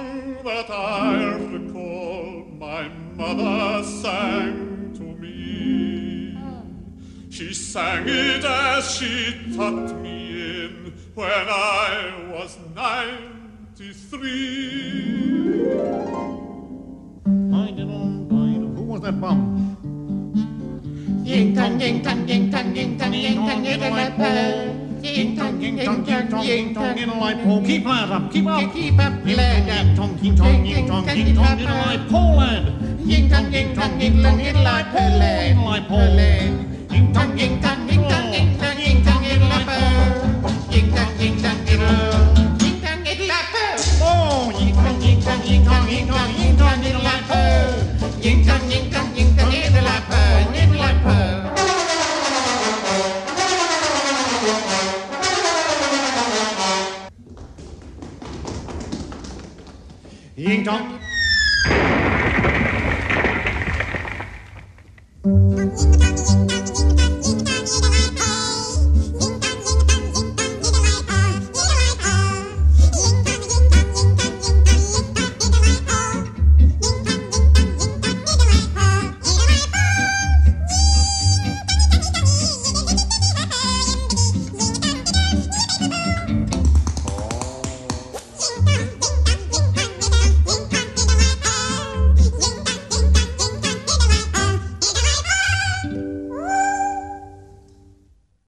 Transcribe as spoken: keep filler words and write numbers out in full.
song that I recall my mother sang to me. She sang it as she tucked me in when I was ninety-three. Who was that bum? Ying tong, ying tong, ying tong, ying tong, ying tong, ying tong, ying tong, ying tong, ying tong, ying tong. Keep that up, keep up. Keep up, lad. Ying tong, ying tong, ying tong, ying tong, ying like Paul lad. Ying tong, ying tong, ying tong, ying like Paul lad. Like Paul lad. Ying tong, ying tong, ying tong, ying tong, ying tong, ying like Paul. Ying tong, ying tong, ying tong, ying tong, ying like Paul. Oh, Ying tong, ying tong, ying tong, ying tong, ying tong, ying like Paul. Ying tong, ying tong, ying tong, ying like Paul, ying like Paul. ying tong. Ying tong, ying tong, ying tong.